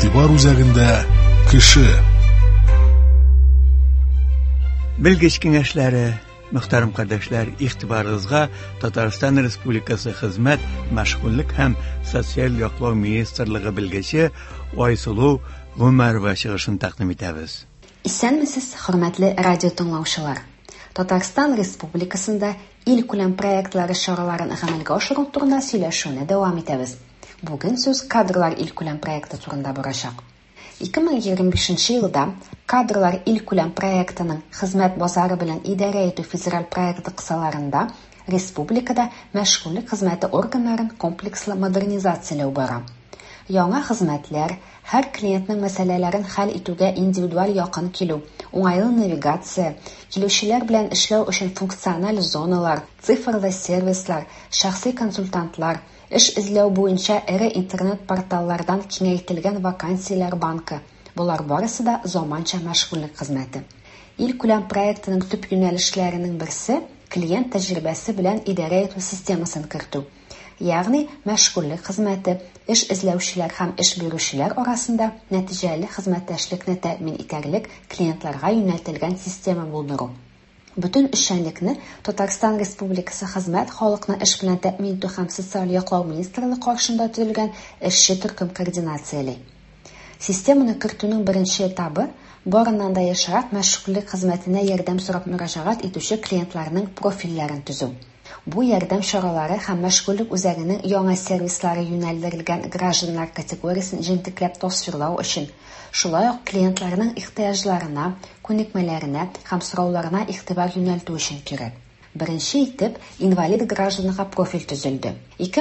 игътибар үзәгендә кеше. Белгеч киңәшләре, мөхтәрәм кардәшләр, игътибарыгызга Татарстан Республикасы Хезмәт, мәшгульлек һәм социаль яклау министрлыгы белгече Айсылу Гомәрова чыгышын тәкъдим итәбез. Исәнмесез, хөрмәтле радио тыңлаучылар. Татарстан Республикасында ил-күләм проектлары чараларын гамәлгә ашыру турында сөйләшүне дәвам итәбез. Бүген сүз кадрлар ил-күләм проекты турында барачак. 2025 елда кадрлар ил-күләм проектының хезмәт базары белән идарә итү федераль проекты кысаларында республикада мәшгульлек хезмәте органнарын комплекслы модернизацияләү бара. Яңа хезмәтләр һәр клиентның мәсьәләләрен хәл итүгә индивидуаль якын килү, уңайлы навигация, килүчеләр белән эшләү өчен функциональ зоналар, цифрлы сервислар, шәхси консультантлар, эш эзләү буенча эре интернет-порталлардан киңәйтелгән вакансияләр банкы. Булар барысы да заманча мәшгульлек хезмәте. Ил-күләм проектының төп юнәлешләренең берсе клиент тәҗрибәсе белән идарә итү системасын кертү. Ягъни мәшгульлек хезмәте эш эзләүчеләр һәм эш бирүчеләр арасында нәтиҗәле хезмәттәшлекне тәэмин итәрлек клиентларга юнәлтелгән система булдыру. Бүтән эшчәнлекне Татарстан Республикасы Хезмәт, халыкны эш белән тәэмин итү һәм социаль яклау министрлыгы каршында төзелгән эшче төркем координацияләй. Системаны кертүнең беренче этабы барыннан да яшырак мәшгульлек хезмәтенә ярдәм сорап мөрәҗәгать итүче клиентларның профильләрен төзү. Бу ярдәм чаралары һәм мәшгульлек үзәгенең яңа сервислары юнәлдерелгән гражданнар категориясен җентекләп тасвирлау өчен, шулай ук клиентларның ихтыяҗларына, күнекмәләренә һәм сорауларына игътибар юнәлтү өчен кирәк. Беренче итеп, инвалид гражданга профиль төзелде.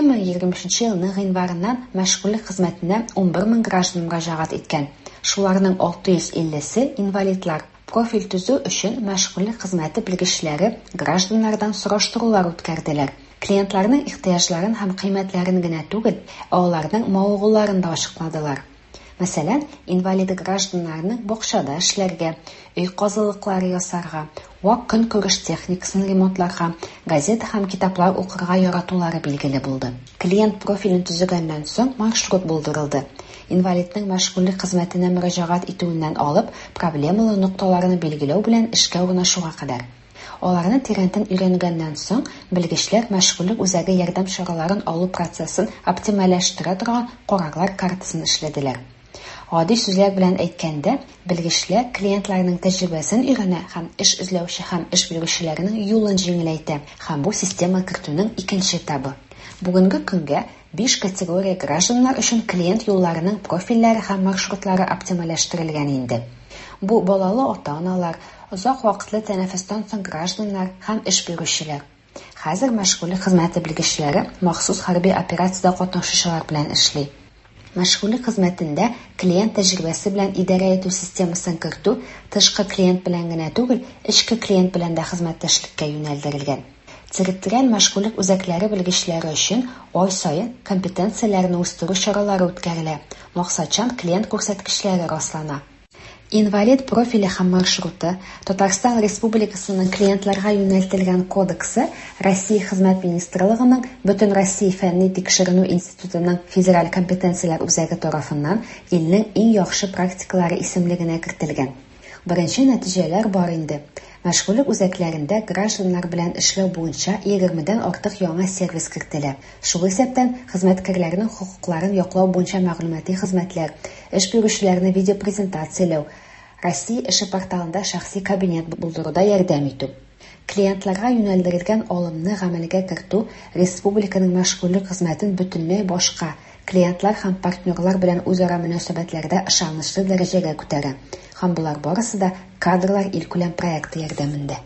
2025 елның гыйнварыннан мәшгульлек хезмәтенә 11000 граждан мөрәҗәгать иткән. Шуларның 650-се инвалидлар. Профиль төзү өчен мәшгульлек хезмәте белгечләре гражданнардан сораштырулар үткәрделәр. Клиентларның ихтыяҗларын һәм кыйммәтләрен генә түгел, аларның мавыгуларын да ачыкладылар. Мәсәлән, инвалид гражданнарның бакчада эшләргә, өй казылыклары ясарга, вак көнкүреш техникасын ремонтларга, газета һәм китаплар укырга яратулары билгеле булды. Клиент профилен төзегәннән соң маршрут булдырылды. Инвалидның мәшгульлек хезмәтенә мөрәҗәгать итүеннән алып, проблемалы нукталарны билгеләү белән эшкә урнашуга кадәр. Аларны тирәнтен өйрәнгәннән соң, белгечләр мәшгульлек үзәге ярдәм чараларын алу процессын оптимальләштерә торган карарлар картасын эшләделәр. Гади сүзләр белән әйткәндә, белгечләр клиентларның тәҗрибәсен өйрәнә һәм эш эзләүче һәм эш бирүчеләрнең юлын җиңеләйтә һәм бу система кертүнең икенче этабы. Бүгенге көнгә 5 категория гражданнар өчен клиент юлларының профильләре һәм маршрутлары оптимальләштерелгән инде. Бу балалы ата-аналар, озак вакытлы тәнәфестән соң гражданнар һәм эш бирүчеләр. Хәзер мәшгульлек хезмәте белгечләре махсус хәрби операциядә катнашучылар белән эшли. Мәшгульлек хезмәтендә клиент тәҗрибәсе белән идарә итү системасын кертү тышкы клиент белән генә түгел, ичке клиент белән дә хезмәттәшлеккә юнәлдерелгән. Территориаль мәшгульлек үзәкләре белгечләре өчен ай саен компетенцияләрне үстерү чаралары үткәрелә. Максатчан клиент күрсәткечләре раслана. Инвалид профиле һәм маршруты Татарстан Республикасының клиентларга юнәлтелгән кодексы Россия Хезмәт министрлыгының Бөтен Россия фәнни тикшеренү институтының федераль компетенцияләр үзәге тарафыннан илнең иң яхшы практикалары исемлегенә кертелгән. Беренче нәтиҗәләр бар инде. Мәшгульлек үзәкләрендә гражданнар белән эшләү буенча 20дән артык яңа сервис кертелә. Шул исәптән хезмәткәрләрнең хокукларын яклау буенча мәгълүмати хезмәтләр, эш бирүчеләрне видеопрезентацияләү, Россия эше порталында шәхси кабинет булдыруда ярдәм итү. Клиентларга юнәлдерелгән алымны гамәлгә кертү республиканың мәшгульлек хезмәтен бөтенләй башка, клиентлар һәм партнерлар белән үзара мөнәсәбәтләрдә ышанычлы дәрәҗәгә күтәрә. Һәм булар барысы да кадрлар ил-күләм проекты ярдәмендә.